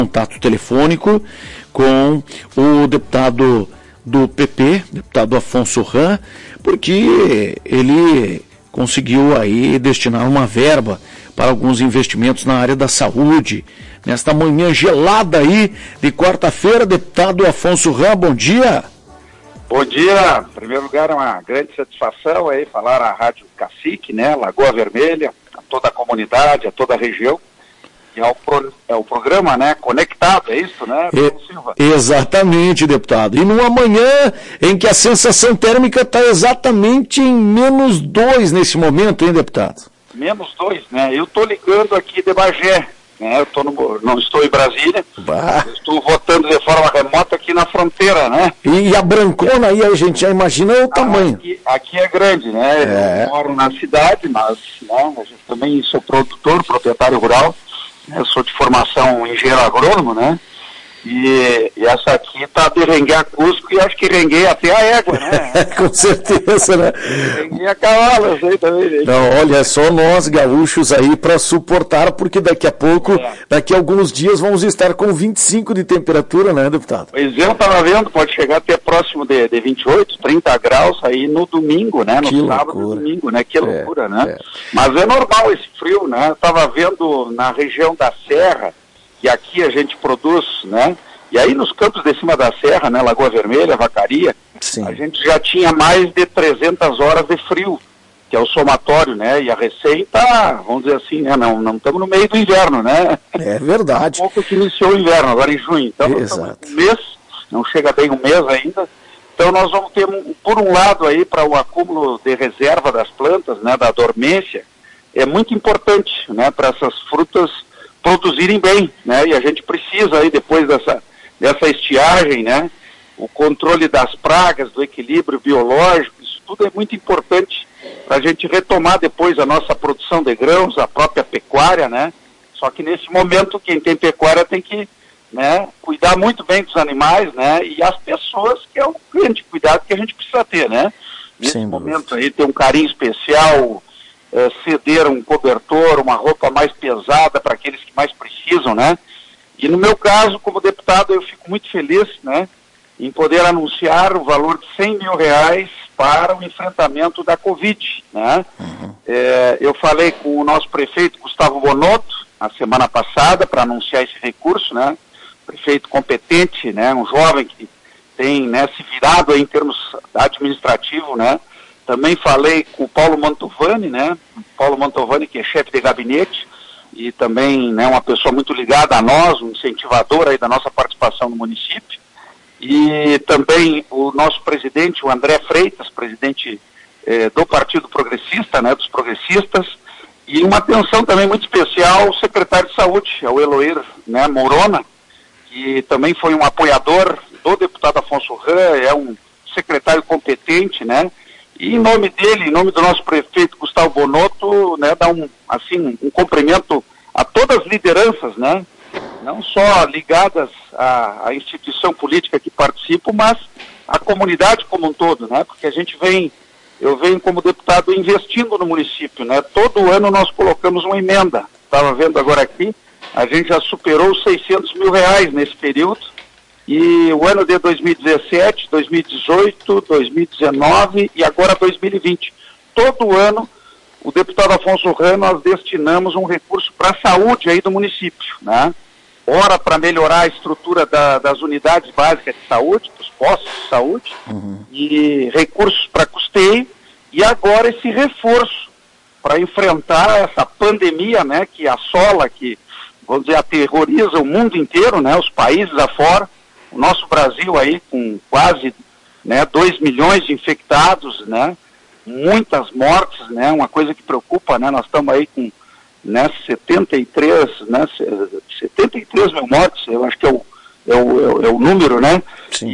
contato telefônico com o deputado do PP, deputado Afonso Ram, porque ele conseguiu aí destinar uma verba para alguns investimentos na área da saúde. Nesta manhã gelada aí de quarta-feira, deputado Afonso Ram, bom dia. Bom dia, em primeiro lugar é uma grande satisfação aí falar à Rádio Cacique, né, Lagoa Vermelha, a toda a comunidade, a toda a região. E é o programa, né, conectado, é isso, né, Silva? Exatamente, deputado. E numa manhã em que a sensação térmica está exatamente em -2 nesse momento, hein, deputado? -2, né? Eu estou ligando aqui de Bagé, né? Não estou em Brasília, estou votando de forma remota aqui na fronteira, né? E a brancona aí, a gente já imagina o tamanho. Aqui é grande, né? Eu moro na cidade, mas né, eu também sou produtor, proprietário rural. Eu sou de formação engenheiro agrônomo, né? E essa aqui tá de renguei a Cusco e acho que renguei até a égua, né? Com certeza, né? Renguei a cavalo, eu sei também. Gente. Não, olha, é só nós gaúchos aí para suportar, porque daqui a pouco, daqui a alguns dias vamos estar com 25 de temperatura, né, deputado? Pois eu tava vendo, pode chegar até próximo de 28, 30 graus aí no domingo, né? No que sábado e domingo, né? Que loucura, né? É. Mas é normal esse frio, né? Eu tava vendo na região da Serra, que aqui a gente produz, né? E aí nos campos de cima da serra, né, Lagoa Vermelha, Vacaria, sim, a gente já tinha mais de 300 horas de frio, que é o somatório, né? E a receita, vamos dizer assim, né? Não estamos no meio do inverno, né? É verdade. Um pouco que iniciou o inverno, agora em junho. Então nós estamos um mês, não chega bem um mês ainda. Então nós vamos ter, por um lado aí, para o acúmulo de reserva das plantas, né, da dormência, é muito importante, né, para essas frutas produzirem bem, né? E a gente precisa aí, depois dessa estiagem, né? O controle das pragas, do equilíbrio biológico, isso tudo é muito importante para a gente retomar depois a nossa produção de grãos, a própria pecuária, né? Só que nesse momento quem tem pecuária tem que, né, cuidar muito bem dos animais, né? E as pessoas, que é o grande cuidado que a gente precisa ter, né? Nesse momento aí ter um carinho especial, ceder um cobertor, uma roupa mais pesada para aqueles que mais precisam, né? E no meu caso, como deputado, eu fico muito feliz, né, em poder anunciar o valor de R$100 mil para o enfrentamento da Covid, né? Eu falei com o nosso prefeito Gustavo Bonotto na semana passada para anunciar esse recurso, né? Prefeito competente, né? Um jovem que tem, né, se virado aí em termos administrativos, né? Também falei com o Paulo Mantovani, né? Paulo Mantovani, que é chefe de gabinete e também, né, uma pessoa muito ligada a nós, um incentivador aí da nossa participação no município. E também o nosso presidente, o André Freitas, presidente do Partido Progressista, né, dos progressistas. E uma atenção também muito especial ao secretário de Saúde, ao Eloir, né, Morona, que também foi um apoiador do deputado Afonso Ram, é um secretário competente, né? E em nome dele, em nome do nosso prefeito Gustavo Bonotto, né, dá um cumprimento a todas as lideranças, né, não só ligadas à instituição política que participam, mas à comunidade como um todo, né, porque eu venho como deputado investindo no município, né, todo ano nós colocamos uma emenda, estava vendo agora aqui, a gente já superou os R$600 mil nesse período. E o ano de 2017, 2018, 2019 e agora 2020. Todo ano, o deputado Afonso Ram, nós destinamos um recurso para a saúde aí do município, né? Ora para melhorar a estrutura das unidades básicas de saúde, dos postos de saúde, e recursos para custeio, e agora esse reforço para enfrentar essa pandemia, né, que assola, que, vamos dizer, aterroriza o mundo inteiro, né, os países afora. O nosso Brasil aí com quase, né, 2 milhões de infectados, né, muitas mortes, né, uma coisa que preocupa, né, nós estamos aí com, né, 73 mil mortes, eu acho que é o número, né?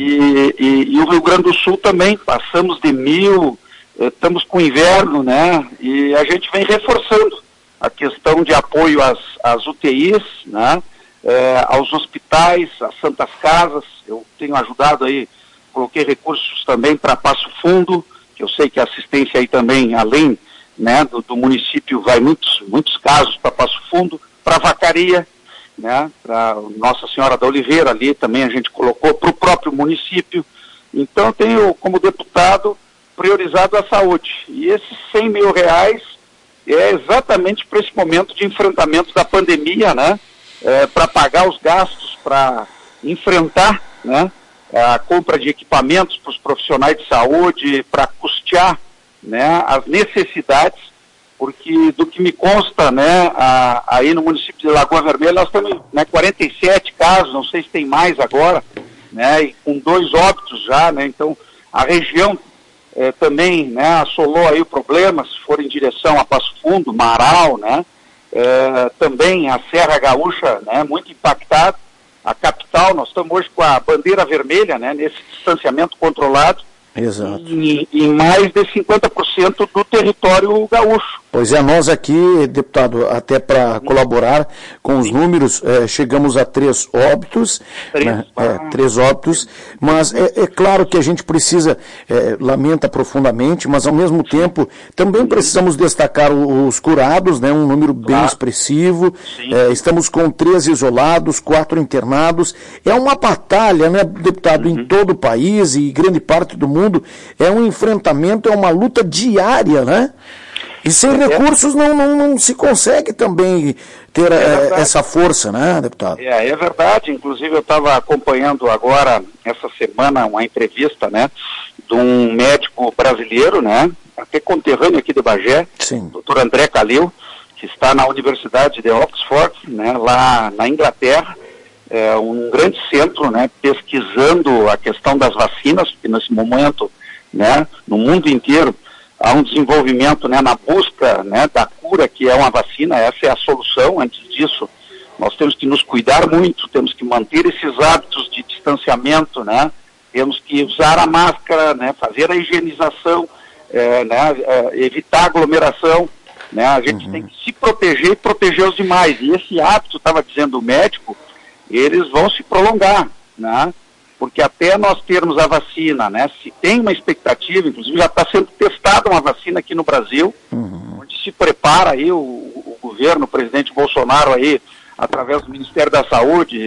E o Rio Grande do Sul também, passamos de 1.000, estamos com inverno, né? E a gente vem reforçando a questão de apoio às UTIs, né? Aos hospitais, às santas casas. Eu tenho ajudado aí, coloquei recursos também para Passo Fundo, que eu sei que a assistência aí também, além, né, do município, vai muitos casos para Passo Fundo, para Vacaria. né, para Nossa Senhora da Oliveira ali também a gente colocou, para o próprio município. Então eu tenho, como deputado, priorizado a saúde. E esses 100 mil reais é exatamente para esse momento de enfrentamento da pandemia, né, para pagar os gastos, para enfrentar, né, a compra de equipamentos para os profissionais de saúde, para custear, né, as necessidades, porque do que me consta, né, aí no município de Lagoa Vermelha nós temos, né, 47 casos, não sei se tem mais agora, né, e com 2 óbitos já, né, então a região também, né, assolou aí o problema, se for em direção a Passo Fundo, Marau, né, também a Serra Gaúcha, né, muito impactada, a capital, nós estamos hoje com a bandeira vermelha, né, nesse distanciamento controlado. Exato. Em mais de 50% do território gaúcho. Pois é, nós aqui, deputado, até para colaborar com os números, chegamos a 3 óbitos, 3 óbitos, mas é claro que a gente precisa, lamenta profundamente, mas ao mesmo tempo também precisamos destacar os curados, né, um número bem expressivo, estamos com 3 isolados, 4 internados, é uma batalha, né, deputado, em todo o país e grande parte do mundo, é um enfrentamento, é uma luta diária, né? E sem recursos não se consegue também ter essa força, né, deputado? É verdade. Inclusive eu estava acompanhando agora, essa semana, uma entrevista, né, de um médico brasileiro, né, até conterrâneo aqui de Bagé, Dr. André Calil, que está na Universidade de Oxford, né, lá na Inglaterra, um grande centro, né, pesquisando a questão das vacinas, porque nesse momento, né, no mundo inteiro, há um desenvolvimento, né, na busca, né, da cura, que é uma vacina. Essa é a solução. Antes disso, nós temos que nos cuidar muito, temos que manter esses hábitos de distanciamento, né, temos que usar a máscara, né, fazer a higienização, evitar aglomeração, né, a gente tem que se proteger e proteger os demais. E esse hábito, estava dizendo o médico, eles vão se prolongar, né, porque até nós termos a vacina, né, se tem uma expectativa, inclusive já está sendo testada uma vacina aqui no Brasil, onde se prepara aí o governo, o presidente Bolsonaro aí, através do Ministério da Saúde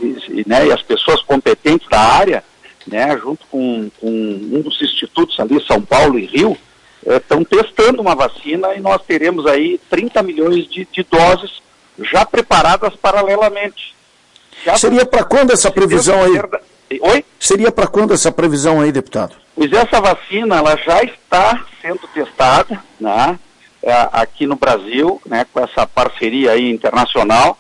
né, e as pessoas competentes da área, né, junto com um dos institutos ali, São Paulo e Rio, estão testando uma vacina e nós teremos aí 30 milhões de doses já preparadas paralelamente. Seria para quando essa previsão aí? Oi? Seria para quando essa previsão aí, deputado? Pois essa vacina, ela já está sendo testada, né, aqui no Brasil, né, com essa parceria aí internacional.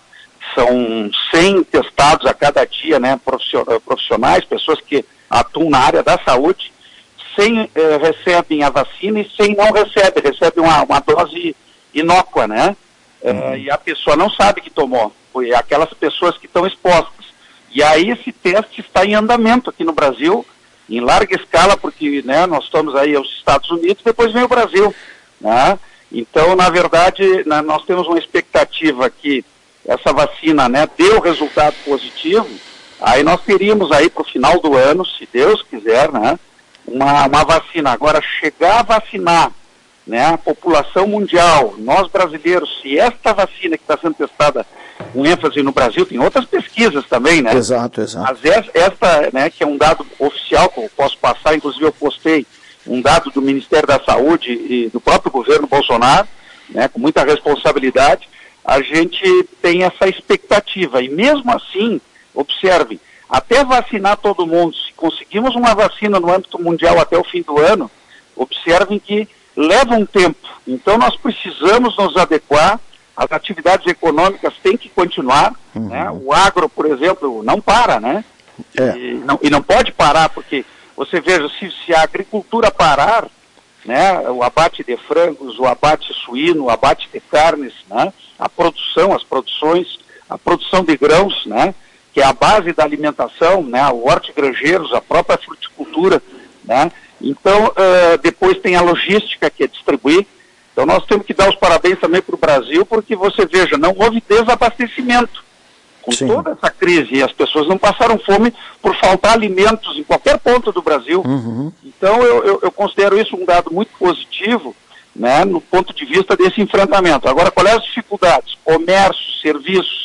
São 100 testados a cada dia, né, profissionais, pessoas que atuam na área da saúde. 100 recebem a vacina e 100 não recebem uma dose inócua, né? E a pessoa não sabe que tomou, foi aquelas pessoas que estão expostas. E aí esse teste está em andamento aqui no Brasil, em larga escala, porque, né, nós estamos aí aos Estados Unidos, depois vem o Brasil, né? Então, na verdade, nós temos uma expectativa que essa vacina, né, deu resultado positivo, aí nós teríamos aí para o final do ano, se Deus quiser, né, uma vacina. Agora, chegar a vacinar, né, a população mundial, nós brasileiros, se esta vacina que está sendo testada com ênfase no Brasil, tem outras pesquisas também, né? Exato. Mas esta, né, que é um dado oficial que eu posso passar, inclusive eu postei um dado do Ministério da Saúde e do próprio governo Bolsonaro, né, com muita responsabilidade, a gente tem essa expectativa. E mesmo assim, observe, até vacinar todo mundo, se conseguimos uma vacina no âmbito mundial até o fim do ano, observem que leva um tempo. Então nós precisamos nos adequar, as atividades econômicas têm que continuar, né? O agro, por exemplo, não para, né? E não pode parar, porque você veja, se a agricultura parar, né, o abate de frangos, o abate suíno, o abate de carnes, né, a produção, as produções, a produção de grãos, né, que é a base da alimentação, né, o hortigranjeiros, a própria fruticultura, né, então depois tem a logística, que é distribuir. Então nós temos que dar os parabéns também para o Brasil, porque você veja, não houve desabastecimento com toda essa crise, e as pessoas não passaram fome por faltar alimentos em qualquer ponto do Brasil. Então eu considero isso um dado muito positivo, né, no ponto de vista desse enfrentamento. Agora, quais as dificuldades? Comércio, serviços,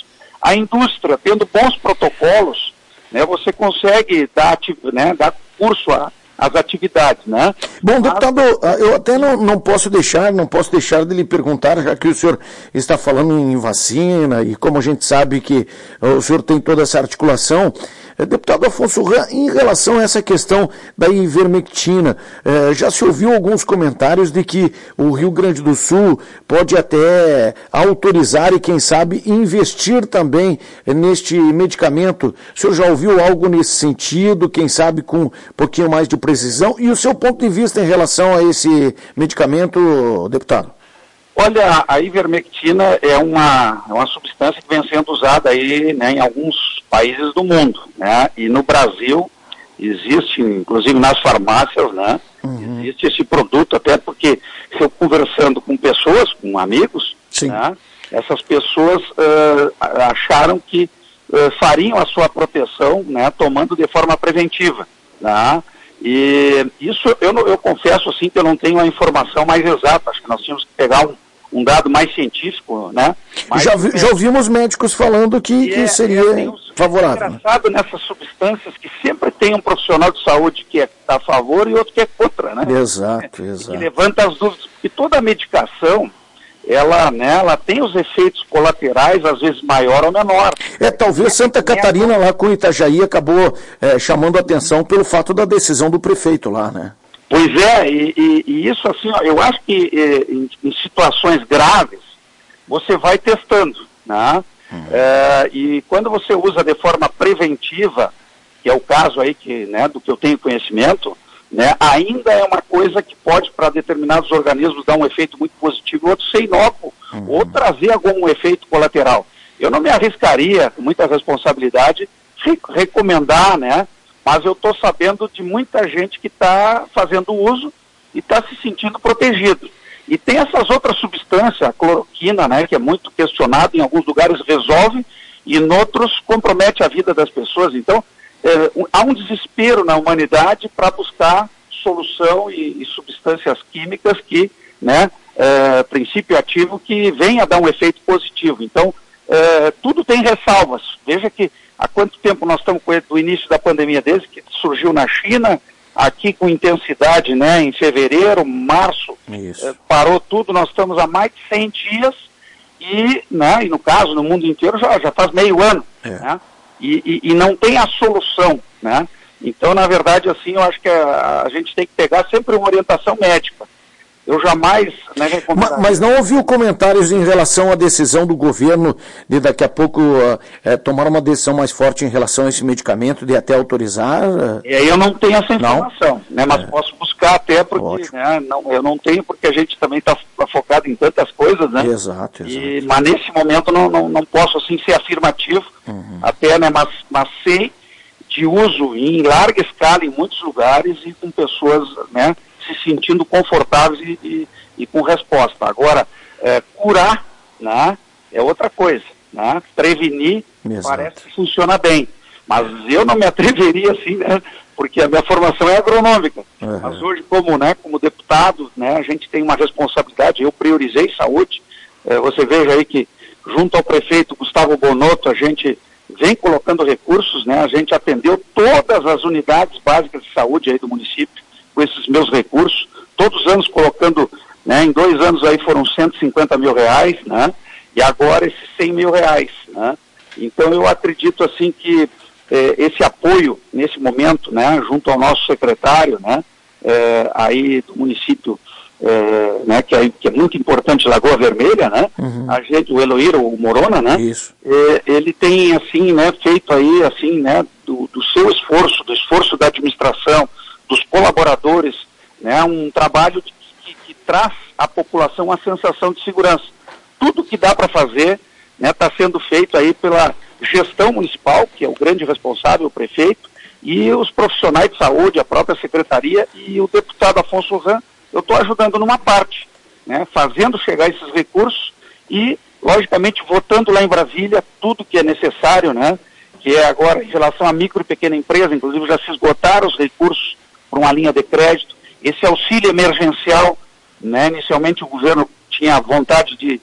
a indústria, tendo bons protocolos, né, você consegue dar curso às atividades, né? Bom, deputado, eu até não posso deixar de lhe perguntar, já que o senhor está falando em vacina e como a gente sabe que o senhor tem toda essa articulação, deputado Afonso Rã, em relação a essa questão da ivermectina, já se ouviu alguns comentários de que o Rio Grande do Sul pode até autorizar e, quem sabe, investir também neste medicamento. O senhor já ouviu algo nesse sentido, quem sabe com um pouquinho mais de precisão? E o seu ponto de vista em relação a esse medicamento, deputado? Olha, a ivermectina é uma substância que vem sendo usada aí, né, em alguns países do mundo, né, e no Brasil existe, inclusive nas farmácias, né, existe esse produto, até porque eu conversando com pessoas, com amigos, né, essas pessoas acharam que fariam a sua proteção, né, tomando de forma preventiva, né, e isso eu confesso assim que eu não tenho a informação mais exata, acho que nós tínhamos que pegar um dado mais científico, né? Já ouvimos médicos falando que seria favorável. É engraçado nessas substâncias que sempre tem um profissional de saúde que é a favor e outro que é contra, né? Exato. Que levanta as dúvidas. E toda a medicação, ela tem os efeitos colaterais, às vezes maior ou menor. Talvez Santa Catarina, lá com Itajaí, acabou chamando a atenção pelo fato da decisão do prefeito lá, né? Pois é, e isso assim, ó, eu acho que em situações graves, você vai testando, né? E quando você usa de forma preventiva, que é o caso aí do que eu tenho conhecimento, né, ainda é uma coisa que pode, para determinados organismos, dar um efeito muito positivo, outro ser inócuo, ou trazer algum efeito colateral. Eu não me arriscaria, com muita responsabilidade, recomendar, né? Mas eu estou sabendo de muita gente que está fazendo uso e está se sentindo protegido. E tem essas outras substâncias, a cloroquina, né, que é muito questionada, em alguns lugares resolve e em outros compromete a vida das pessoas. Então, há um desespero na humanidade para buscar solução e substâncias químicas que, né, princípio ativo que venha a dar um efeito positivo. Então, tudo tem ressalvas. Veja que há quanto tempo nós estamos com o início da pandemia, desde que surgiu na China, aqui com intensidade, né, em fevereiro, março, parou tudo, nós estamos há mais de 100 dias e no caso, no mundo inteiro, já faz meio ano, né, e não tem a solução, né. Então, na verdade, assim, eu acho que a gente tem que pegar sempre uma orientação médica. Eu jamais recomendaria. Mas não ouviu comentários em relação à decisão do governo de daqui a pouco tomar uma decisão mais forte em relação a esse medicamento, de até autorizar? Eu não tenho essa informação, né, mas posso buscar até porque eu não tenho, porque a gente também está focado em tantas coisas, né? Exato. Mas nesse momento não posso assim ser afirmativo, até, né, mas sei de uso em larga escala em muitos lugares e com pessoas, né, se sentindo confortáveis e com resposta. Agora, curar, né, é outra coisa, né? Prevenir parece que funciona bem, mas eu não me atreveria assim, né, porque a minha formação é agronômica, mas hoje como deputado, né, a gente tem uma responsabilidade, eu priorizei saúde, você veja aí que junto ao prefeito Gustavo Bonotto, a gente vem colocando recursos, né, a gente atendeu todas as unidades básicas de saúde aí do município, com esses meus recursos, todos os anos colocando, né, em 2 anos aí foram 150 mil reais, né, e agora esses 100 mil reais, né. Então eu acredito assim que esse apoio nesse momento, né, junto ao nosso secretário, né, aí do município, né, que é muito importante, Lagoa Vermelha, né, a gente, o Eloíra, o Morona, né, ele tem assim, né, feito aí assim, né, do seu esforço, do esforço da administração, dos colaboradores, né, um trabalho que traz à população a sensação de segurança. Tudo que dá para fazer, né, está sendo feito aí pela gestão municipal, que é o grande responsável, o prefeito, e os profissionais de saúde, a própria secretaria e o deputado Afonso Rã. Eu estou ajudando numa parte, né, fazendo chegar esses recursos e, logicamente, votando lá em Brasília tudo que é necessário, né, que é agora em relação à micro e pequena empresa, inclusive já se esgotaram os recursos para uma linha de crédito, esse auxílio emergencial, né, inicialmente o governo tinha vontade de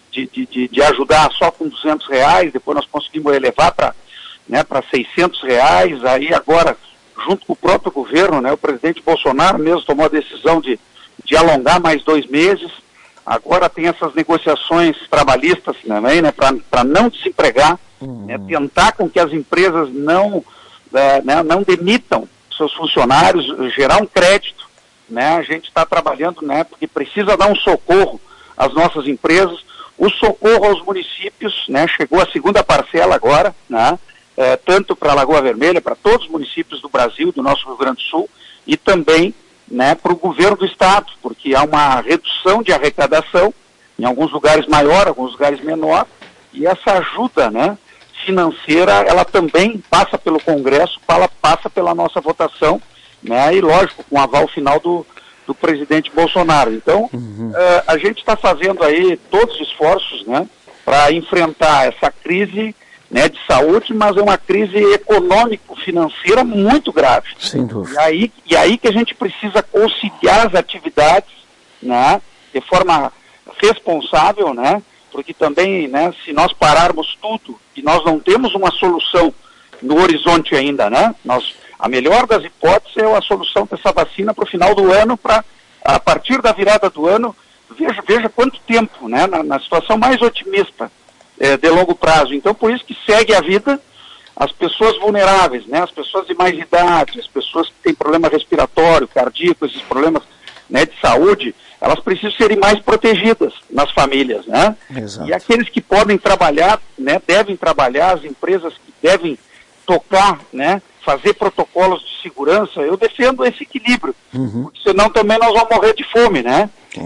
de ajudar só com R$200, depois nós conseguimos elevar para, né, para R$600, aí agora, junto com o próprio governo, né, o presidente Bolsonaro mesmo tomou a decisão de alongar mais 2 meses, agora tem essas negociações trabalhistas também, né, para não desempregar, né, tentar com que as empresas não demitam seus funcionários, gerar um crédito, né, a gente está trabalhando, né, porque precisa dar um socorro às nossas empresas, o socorro aos municípios, né, chegou a segunda parcela agora, né, tanto para a Lagoa Vermelha, para todos os municípios do Brasil, do nosso Rio Grande do Sul, e também, né, para o governo do estado, porque há uma redução de arrecadação, em alguns lugares maior, alguns lugares menor, e essa ajuda, né, financeira, ela também passa pelo Congresso, passa pela nossa votação, né, e lógico, com o aval final do presidente Bolsonaro. Então, a gente está fazendo aí todos os esforços, né, para enfrentar essa crise, né, de saúde, mas é uma crise econômico-financeira muito grave. Sem dúvida. E aí que a gente precisa conciliar as atividades, né, de forma responsável, né, porque também, né, se nós pararmos tudo e nós não temos uma solução no horizonte ainda, né, a melhor das hipóteses é a solução dessa vacina para o final do ano, a partir da virada do ano, veja quanto tempo, né, na situação mais otimista, de longo prazo. Então, por isso que segue a vida, as pessoas vulneráveis, né, as pessoas de mais idade, as pessoas que têm problema respiratório, cardíaco, esses problemas, né, de saúde, elas precisam serem mais protegidas nas famílias, né? Exato. E aqueles que podem trabalhar, né, devem trabalhar, as empresas que devem tocar, né, fazer protocolos de segurança, eu defendo esse equilíbrio, porque senão também nós vamos morrer de fome, né?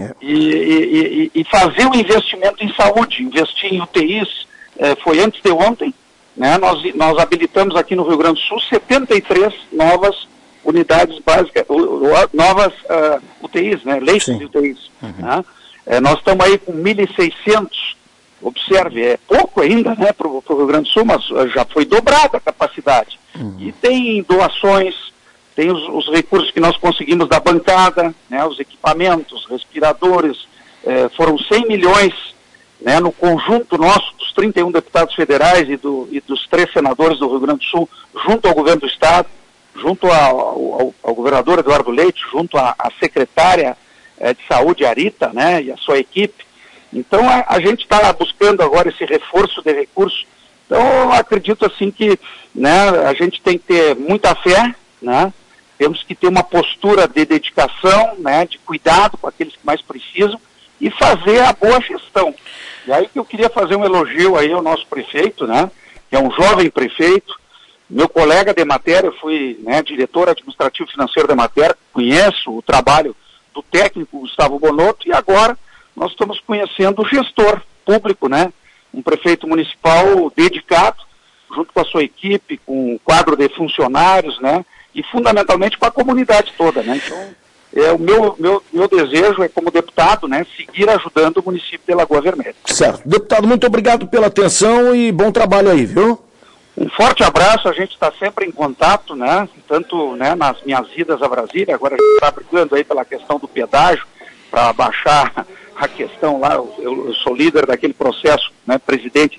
E fazer um investimento em saúde, investir em UTIs, foi antes de ontem, né? Nós habilitamos aqui no Rio Grande do Sul 73 novas unidades básicas, novas UTIs, né? Leitos de UTIs. Né? Nós estamos aí com 1.600, observe, é pouco ainda, né, para o Rio Grande do Sul, mas já foi dobrada a capacidade. E tem doações, tem os recursos que nós conseguimos da bancada, né, os equipamentos, respiradores, foram 100 milhões, né, no conjunto nosso, dos 31 deputados federais e dos 3 senadores do Rio Grande do Sul, junto ao governo do estado, junto ao governador Eduardo Leite, junto à secretária de saúde, Arita, né, e a sua equipe. Então, a gente está buscando agora esse reforço de recursos. Então, eu acredito assim que, né, a gente tem que ter muita fé, né, temos que ter uma postura de dedicação, né, de cuidado com aqueles que mais precisam e fazer a boa gestão. E aí que eu queria fazer um elogio aí ao nosso prefeito, né, que é um jovem prefeito, meu colega de matéria, eu fui, né, diretor administrativo financeiro da matéria, conheço o trabalho do técnico Gustavo Bonotto, e agora nós estamos conhecendo o gestor público, né, um prefeito municipal dedicado, junto com a sua equipe, com um quadro de funcionários, né, e fundamentalmente com a comunidade toda, né. Então, o meu desejo é, como deputado, né, seguir ajudando o município de Lagoa Vermelha. Certo. Deputado, muito obrigado pela atenção e bom trabalho aí, viu? Um forte abraço, a gente está sempre em contato, né, tanto, né, nas minhas idas a Brasília, agora a gente está brigando aí pela questão do pedágio, para baixar a questão lá, eu sou líder daquele processo, né, presidente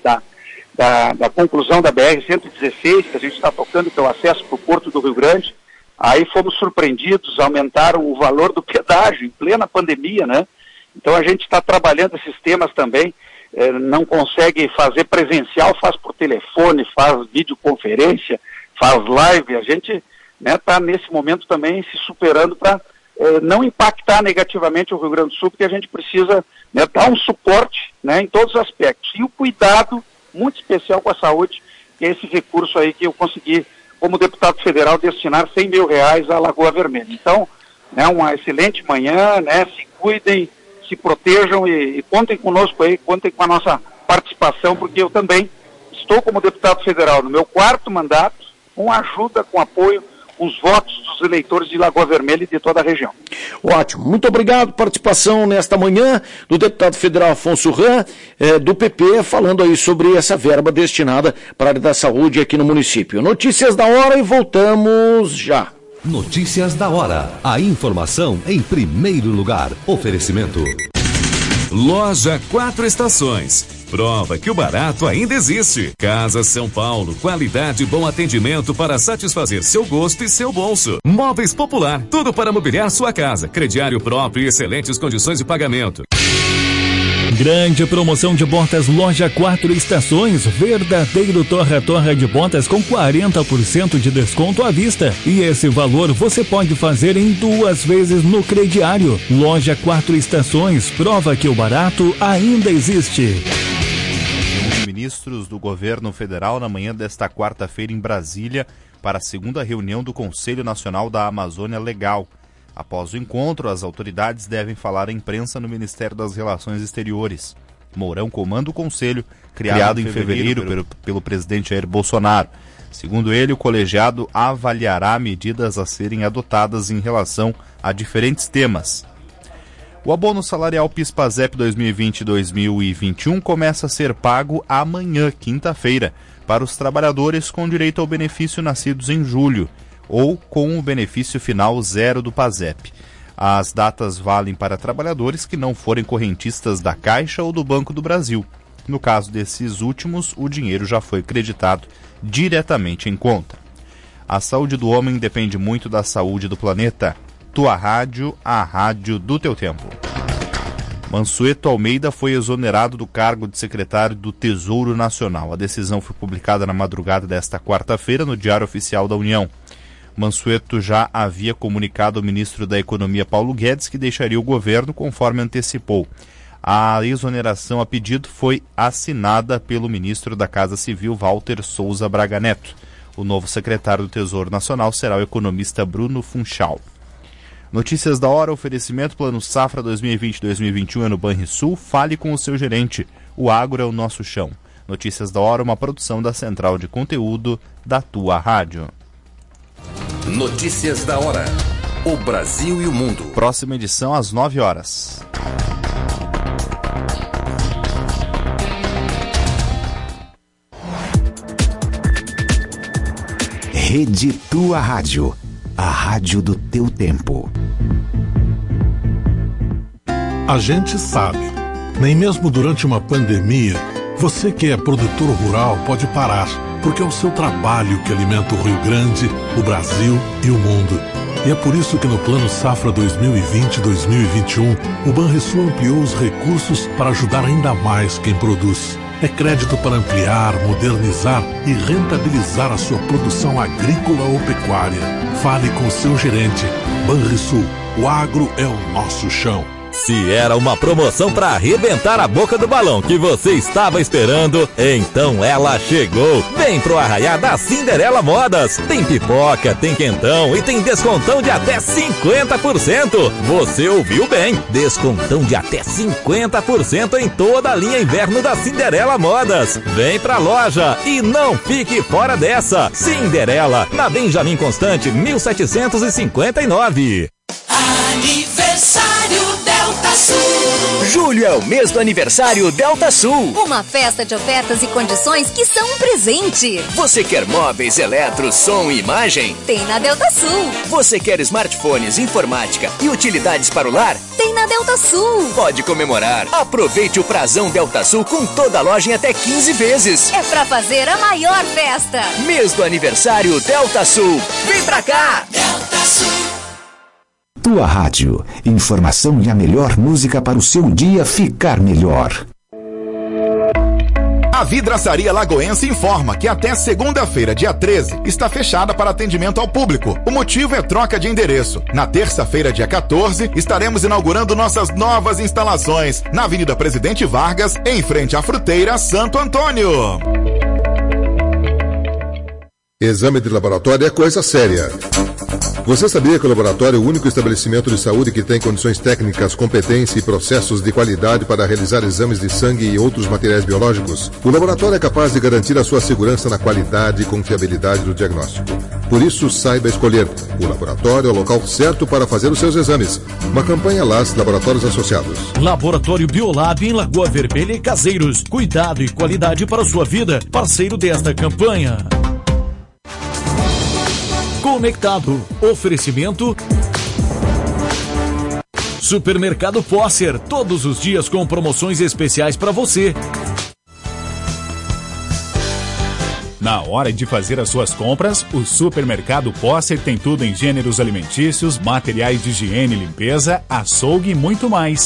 da conclusão da BR-116, que a gente está tocando, que é o acesso para o Porto do Rio Grande. Aí fomos surpreendidos, aumentaram o valor do pedágio em plena pandemia, né? Então a gente está trabalhando esses temas também, não consegue fazer presencial, faz por telefone, faz videoconferência, faz live. A gente está, né, nesse momento também se superando para não impactar negativamente o Rio Grande do Sul, porque a gente precisa, né, dar um suporte, né, em todos os aspectos. E o cuidado muito especial com a saúde, que é esse recurso aí que eu consegui, como deputado federal, destinar R$100 mil à Lagoa Vermelha. Então, né, uma excelente manhã, né, se cuidem, se protejam e contem conosco aí, contem com a nossa participação, porque eu também estou como deputado federal no meu 4º mandato, com ajuda, com apoio, os votos dos eleitores de Lagoa Vermelha e de toda a região. Ótimo. Muito obrigado. Participação nesta manhã do deputado federal Afonso Ram, do PP, falando aí sobre essa verba destinada para a área da saúde aqui no município. Notícias da hora e voltamos já. Notícias da hora. A informação em primeiro lugar. Oferecimento Loja 4 Estações. Prova que o barato ainda existe. Casa São Paulo, qualidade e bom atendimento para satisfazer seu gosto e seu bolso. Móveis Popular, tudo para mobiliar sua casa. Crediário próprio e excelentes condições de pagamento. Grande promoção de botas Loja 4 Estações, verdadeiro torra-torra de botas com 40% de desconto à vista. E esse valor você pode fazer em 2 vezes no crediário. Loja 4 Estações, prova que o barato ainda existe. Ministros do governo federal na manhã desta quarta-feira em Brasília para a segunda reunião do Conselho Nacional da Amazônia Legal. Após o encontro, as autoridades devem falar à imprensa no Ministério das Relações Exteriores. Mourão comanda o conselho, criado em fevereiro pelo presidente Jair Bolsonaro. Segundo ele, o colegiado avaliará medidas a serem adotadas em relação a diferentes temas. O abono salarial PIS/PASEP 2020-2021 começa a ser pago amanhã, quinta-feira, para os trabalhadores com direito ao benefício nascidos em julho, ou com o benefício final zero do PASEP. As datas valem para trabalhadores que não forem correntistas da Caixa ou do Banco do Brasil. No caso desses últimos, o dinheiro já foi creditado diretamente em conta. A saúde do homem depende muito da saúde do planeta. Tua rádio, a rádio do teu tempo. Mansueto Almeida foi exonerado do cargo de secretário do Tesouro Nacional. A decisão foi publicada na madrugada desta quarta-feira no Diário Oficial da União. Mansueto já havia comunicado ao ministro da Economia Paulo Guedes que deixaria o governo, conforme antecipou. A exoneração a pedido foi assinada pelo ministro da Casa Civil, Walter Souza Braga Neto. O novo secretário do Tesouro Nacional será o economista Bruno Funchal. Notícias da hora, oferecimento Plano Safra 2020-2021 é no Banrisul. Fale com o seu gerente. O agro é o nosso chão. Notícias da hora, uma produção da Central de Conteúdo da Tua Rádio. Notícias da hora. O Brasil e o mundo. Próxima edição às 9 horas. Rede Tua Rádio. A rádio do teu tempo. A gente sabe, nem mesmo durante uma pandemia, você que é produtor rural pode parar, porque é o seu trabalho que alimenta o Rio Grande, o Brasil e o mundo. E é por isso que no Plano Safra 2020-2021, o Banrisul ampliou os recursos para ajudar ainda mais quem produz. É crédito para ampliar, modernizar e rentabilizar a sua produção agrícola ou pecuária. Fale com o seu gerente. Banrisul, o agro é o nosso chão. Se era uma promoção para arrebentar a boca do balão que você estava esperando, então ela chegou. Vem pro Arraiá da Cinderela Modas. Tem pipoca, tem quentão e tem descontão de até 50%. Você ouviu bem, descontão de até 50% em toda a linha inverno da Cinderela Modas. Vem pra loja e não fique fora dessa. Cinderela, na Benjamin Constante, 1759. Aniversário Delta Sul. Julho é o mês do aniversário Delta Sul. Uma festa de ofertas e condições que são um presente. Você quer móveis, eletro, som e imagem? Tem na Delta Sul. Você quer smartphones, informática e utilidades para o lar? Tem na Delta Sul. Pode comemorar. Aproveite o prazão Delta Sul com toda a loja em até 15 vezes. É pra fazer a maior festa. Mês do aniversário Delta Sul. Vem pra cá! Delta Sul. Tua Rádio. Informação e a melhor música para o seu dia ficar melhor. A Vidraçaria Lagoense informa que até segunda-feira, dia 13, está fechada para atendimento ao público. O motivo é troca de endereço. Na terça-feira, dia 14, estaremos inaugurando nossas novas instalações na Avenida Presidente Vargas, em frente à Fruteira Santo Antônio. Exame de laboratório é coisa séria. Você sabia que o laboratório é o único estabelecimento de saúde que tem condições técnicas, competência e processos de qualidade para realizar exames de sangue e outros materiais biológicos? O laboratório é capaz de garantir a sua segurança na qualidade e confiabilidade do diagnóstico. Por isso, saiba escolher. O laboratório é o local certo para fazer os seus exames. Uma campanha LAS Laboratórios Associados. Laboratório Biolab em Lagoa Vermelha e Caseiros. Cuidado e qualidade para a sua vida. Parceiro desta campanha. Conectado. Oferecimento Supermercado Posser, todos os dias com promoções especiais para você. Na hora de fazer as suas compras, o Supermercado Posser tem tudo em gêneros alimentícios, materiais de higiene e limpeza, açougue e muito mais.